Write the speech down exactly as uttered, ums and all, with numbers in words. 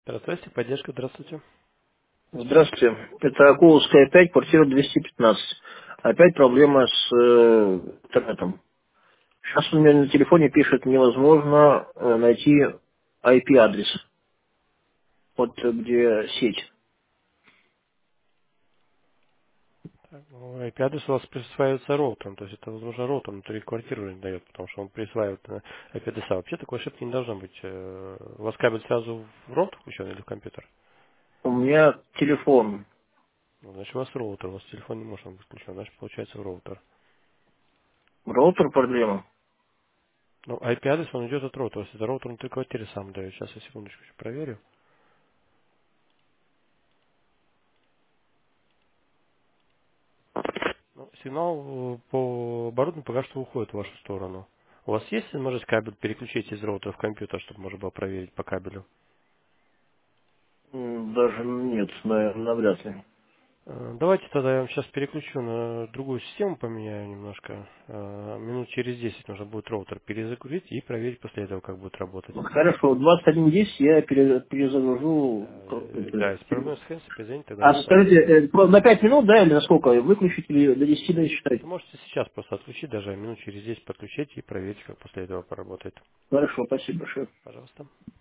Здравствуйте, поддержка, здравствуйте. Здравствуйте. Это Акуловская пять, квартира двести пятнадцать. Опять проблема с э, интернетом. Сейчас у меня на телефоне пишет, невозможно э, найти ай пи-адрес, вот э, где сеть. Так, ну, ай пи-адрес у вас присваивается роутером, то есть это, возможно, роутер внутри квартиры не дает, потому что он присваивает э, ай пи-адреса. Вообще такой ошибки не должно быть. Э, У вас кабель сразу в роутер включен или в компьютер? У меня телефон. Ну, значит, у вас роутер, у вас телефон не может быть включен, значит, получается роутер. Роутер проблема. Ну, ай пи-адрес, он идет от роутера, то есть это роутер внутри квартиры сам дает. Сейчас я секундочку еще проверю. Ну, сигнал э, по оборудованию пока что уходит в вашу сторону. У вас есть возможность кабель переключить из роутера в компьютер, чтобы можно было проверить по кабелю? М, Даже нет, наверное, навряд ли. Э, Давайте тогда я вам сейчас переключу на другую систему, поменяю немножко. Э, Минут через десять нужно будет роутер перезагрузить и проверить после этого, как будет работать. Ну, хорошо, в двадцать один десять я пере- перезагружу Э, Да, компьютер. если проблема с хэнс, позвоните, тогда А мы с вами скажите, свяжемся. э, про- на пять минут, да, или на сколько? Выключить или до десяти да, считать? Вы можете сейчас просто отключить, даже минут через десять подключить и проверить, как после этого поработает. Хорошо, спасибо большое. Пожалуйста.